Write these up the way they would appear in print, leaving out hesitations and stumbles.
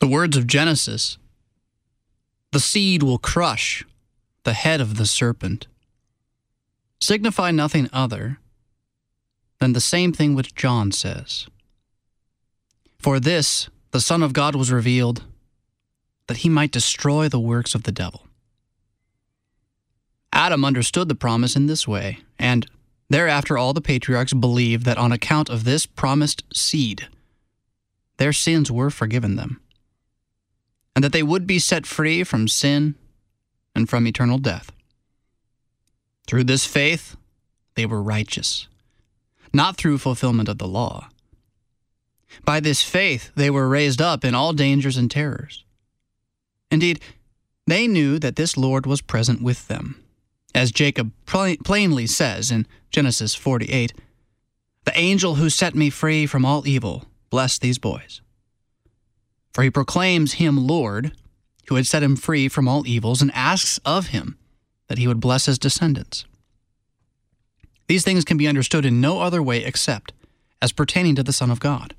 The words of Genesis, "The seed will crush the head of the serpent," signify nothing other than the same thing which John says. For this, the Son of God was revealed, that he might destroy the works of the devil. Adam understood the promise in this way, and thereafter all the patriarchs believed that on account of this promised seed, their sins were forgiven them, and that they would be set free from sin and from eternal death. Through this faith, they were righteous, not through fulfillment of the law. By this faith, they were raised up in all dangers and terrors. Indeed, they knew that this Lord was present with them. As Jacob plainly says in Genesis 48, "The angel who set me free from all evil blessed these boys." For he proclaims him Lord, who had set him free from all evils, and asks of him that he would bless his descendants. These things can be understood in no other way except as pertaining to the Son of God.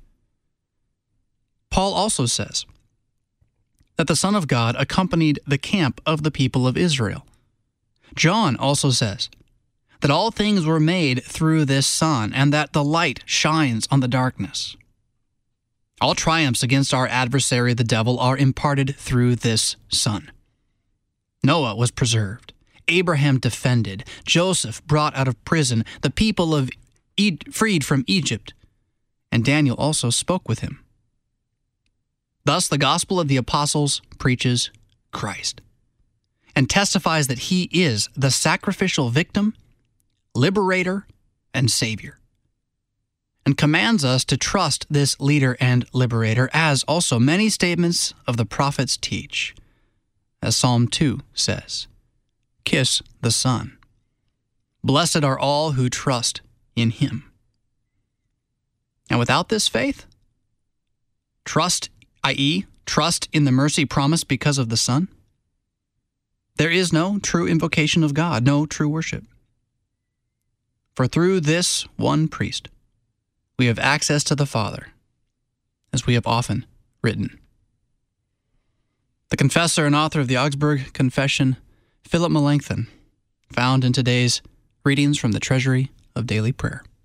Paul also says that the Son of God accompanied the camp of the people of Israel. John also says that all things were made through this Son, and that the light shines on the darkness. All triumphs against our adversary, the devil, are imparted through this Son. Noah was preserved. Abraham defended. Joseph brought out of prison. The people of freed from Egypt. And Daniel also spoke with him. Thus, the gospel of the apostles preaches Christ and testifies that he is the sacrificial victim, liberator, and Savior, and commands us to trust this leader and liberator, as also many statements of the prophets teach. As Psalm 2 says, "Kiss the Son. Blessed are all who trust in him." And without this faith, trust, i.e., trust in the mercy promised because of the Son, there is no true invocation of God, no true worship. For through this one priest, we have access to the Father, as we have often written. The confessor and author of the Augsburg Confession, Philip Melanchthon, found in today's readings from the Treasury of Daily Prayer.